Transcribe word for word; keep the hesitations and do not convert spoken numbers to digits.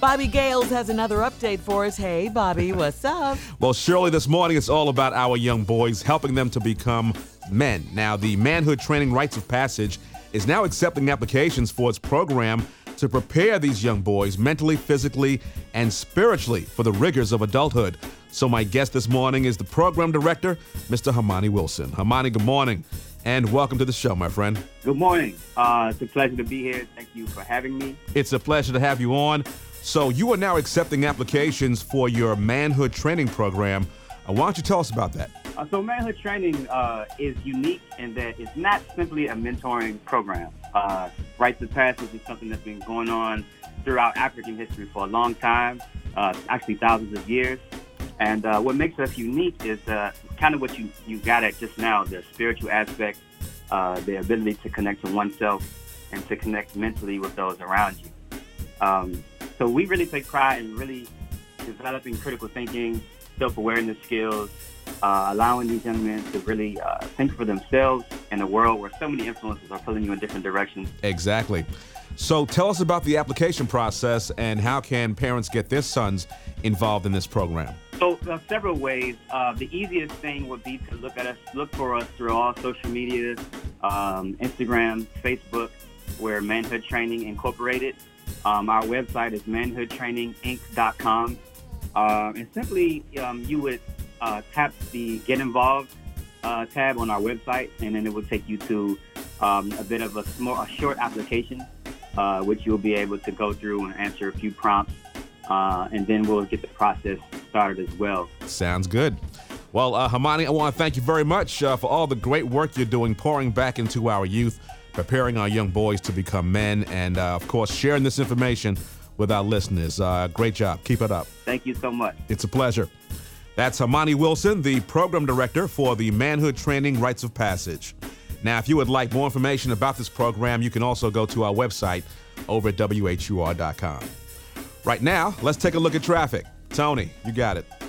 Bobby Gales has another update for us. Hey, Bobby, what's up? Well, Shirley, this morning it's all about our young boys, helping them to become men. Now, the Manhood Training Rites of Passage is now accepting applications for its program to prepare these young boys mentally, physically, and spiritually for the rigors of adulthood. So my guest this morning is the program director, Mister Hamani Wilson. Hamani, good morning, and welcome to the show, my friend. Good morning. Uh, it's a pleasure to be here. Thank you for having me. It's a pleasure to have you on. So you are now accepting applications for your Manhood Training program. Uh, why don't you tell us about that? Uh, so Manhood Training uh, is unique in that it's not simply a mentoring program. Uh, Rites of Passage is something that's been going on throughout African history for a long time, uh, actually thousands of years. And uh, what makes us unique is uh, kind of what you, you got at just now, the spiritual aspect, uh, the ability to connect to oneself and to connect mentally with those around you. Um, so we really take pride in really developing critical thinking, self-awareness skills, uh, allowing these young men to really uh, think for themselves in a world where so many influences are pulling you in different directions. Exactly. So tell us about the application process and how can parents get their sons involved in this program? So uh, several ways. Uh, the easiest thing would be to look at us, look for us through all social media, um, Instagram, Facebook, we're Manhood Training Incorporated. Um, our website is manhood training inc dot com. Uh, and simply, um, you would uh, tap the Get Involved uh, tab on our website, and then it will take you to um, a bit of a, small, a short application, uh, which you'll be able to go through and answer a few prompts, uh, and then we'll get the process started as well. Sounds good. Well, uh, Hamani, I want to thank you very much uh, for all the great work you're doing, pouring back into our youth, preparing our young boys to become men, and, uh, of course, sharing this information with our listeners. Uh, great job. Keep it up. Thank you so much. It's a pleasure. That's Hamani Wilson, the program director for the Manhood Training Rites of Passage. Now, if you would like more information about this program, you can also go to our website over at W H U R dot com. Right now, let's take a look at traffic. Tony, you got it.